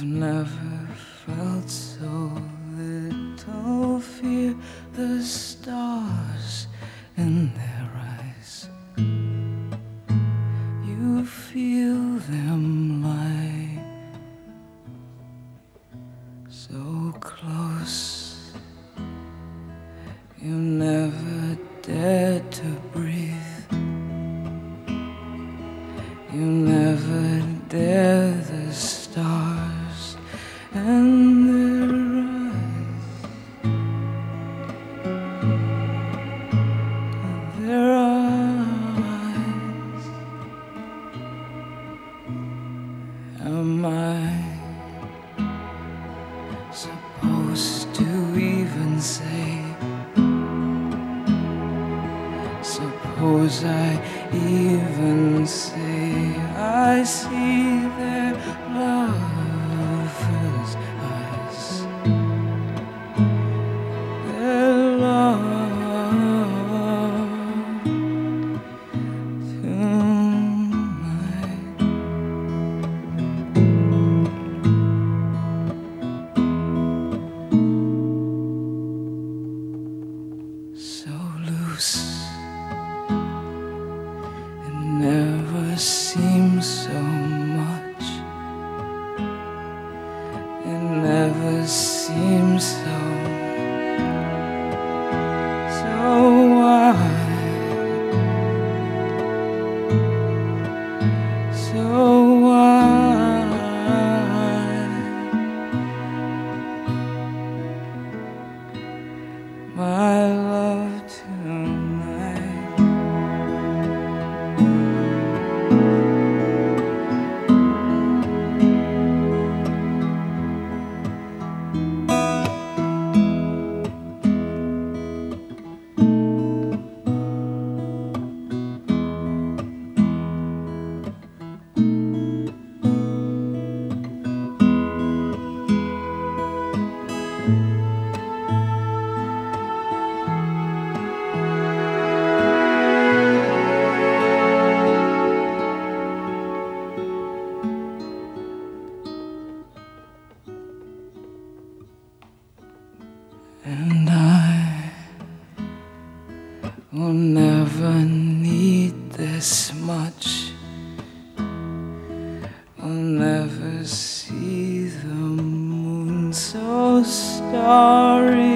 never felt so little fear the stars in their eyes. You feel them lie so close. You never dared to breathe. You never dare the stars and their eyes, their eyes. Am I supposed to even say? Suppose I even say I see their lovers' eyes, their love tonight. So loose. Never seems so much. It never seems so wide, so wide. My love tonight. And I will never need this much. I'll never see the moon so starry.